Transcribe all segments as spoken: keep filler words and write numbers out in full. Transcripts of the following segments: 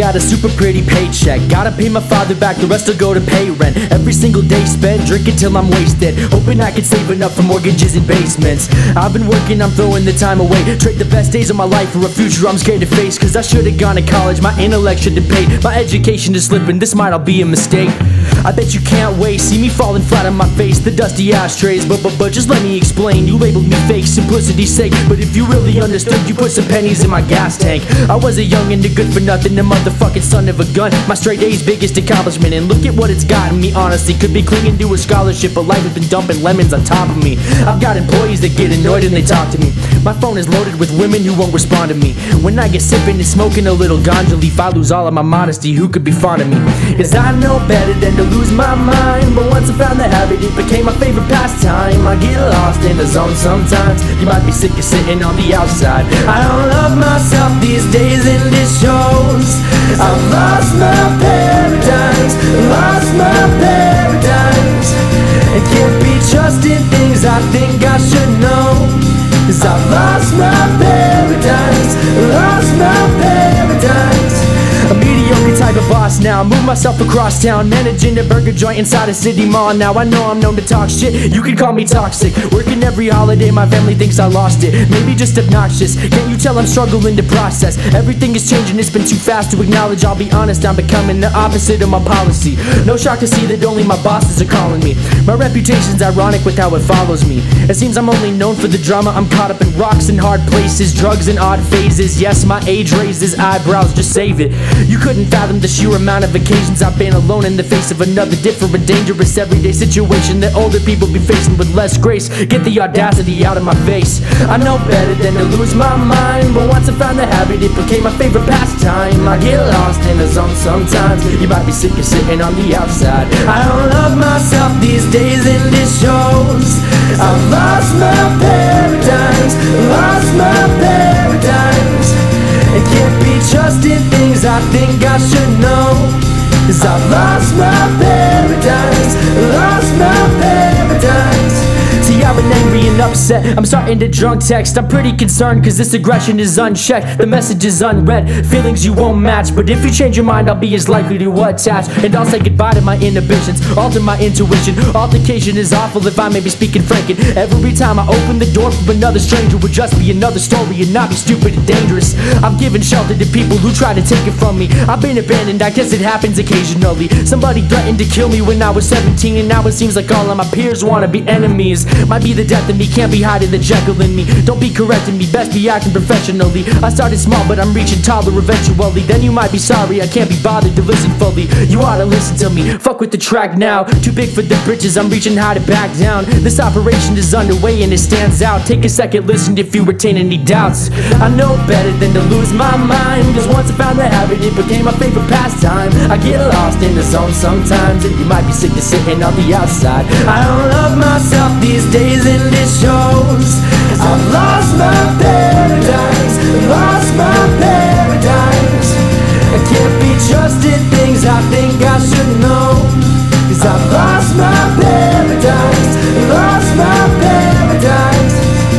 got a super pretty paycheck. Gotta pay my father back, the rest will go to pay rent. Every single day spent drinking till I'm wasted, hoping I can save enough for mortgages and basements. I've been working, I'm throwing the time away. Trade the best days of my life for a future I'm scared to face. Cause I should've gone to college, my intellect should have paid. My education is slipping, this might all be a mistake. I bet you can't wait, see me falling flat on my face. The dusty ashtrays, but but but just let me explain. You labeled me fake, simplicity's sake. But if you really understood, you put some pennies in my gas tank. I was a young and a good for nothing, a motherfucking son of a gun. My straight A's biggest accomplishment, and look at what it's gotten me. Honestly, could be clinging to a scholarship, but life has been dumping lemons on top of me. I've got employees that get annoyed and they talk to me. My phone is loaded with women who won't respond to me. When I get sipping and smoking a little ganja leaf, I lose all of my modesty, who could be fond of me? Cause I know better than to lose my mind, but once I found the habit, it became my favorite pastime. I get lost in the zone sometimes, you might be sick of sitting on the outside. I don't love myself these days and it shows. I've lost my paradigms, lost my paradigms, and can't be trusting things I think I should know. Cause I've lost my paradigms, lost my paradigms. A mediocre type of boss now, move myself across town, managing a burger joint inside a city mall. Now I know I'm known to talk shit, you can call me toxic. Working every holiday, my family thinks I lost it. Maybe just obnoxious, can't you tell I'm struggling to process? Everything is changing, it's been too fast to acknowledge. I'll be honest, I'm becoming the opposite of my policy. No shock to see that only my bosses are calling me. My reputation's ironic with how it follows me. It seems I'm only known for the drama, I'm caught up in rocks and hard places, drugs and odd phases. Yes, my age raises eyebrows, just save it. You couldn't fathom the sheer amount of occasions I've been alone in the face of another different, dangerous, everyday situation that older people be facing with less grace. Get the audacity out of my face. I know better than to lose my mind, but once I found the habit, it became my favorite pastime. I get lost in the zone sometimes, you might be sick of sitting on the outside. I don't love myself these days and it shows. I've lost my paradigms, lost my paradigms, and can't be trusted things I think I should know. Cause I've lost my paradigms, lost my paradigms. See, I've been angry and upset, I'm starting to drunk text. I'm pretty concerned cause this aggression is unchecked. The message is unread, feelings you won't match. But if you change your mind, I'll be as likely to attach. And I'll say goodbye to my inhibitions, alter my intuition. Altercation is awful if I may be speaking frank. And every time I open the door from another stranger would just be another story and not be stupid and dangerous. I've given shelter to people who try to take it from me. I've been abandoned, I guess it happens occasionally. Somebody threatened to kill me when I was seventeen, and now it seems like all of my peers wanna be enemies. Might be the death in me, can't be hiding the Jekyll in me. Don't be correcting me, best be acting professionally. I started small but I'm reaching taller eventually. Then you might be sorry, I can't be bothered to listen fully. You ought to listen to me, fuck with the track now. Too big for the britches, I'm reaching high to back down. This operation is underway and it stands out. Take a second, listen if you retain any doubts. I know better than to lose my mind, cause once I found the habit, it became my favorite pastime. I get lost in the zone sometimes, and you might be sick of sitting on the outside. I don't love myself these days and it shows. I've lost my paradigms, lost my paradigms. I can't be trusted things I think I should know. Cause I've lost my paradigms, lost my paradigms.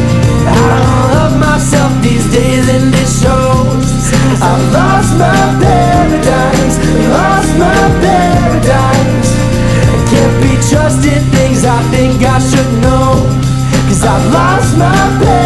I don't love myself these days and it shows. I've lost my paradigms, lost my paradigms. I can't be trusted things I think I should know. Cause I've lost my paradigms.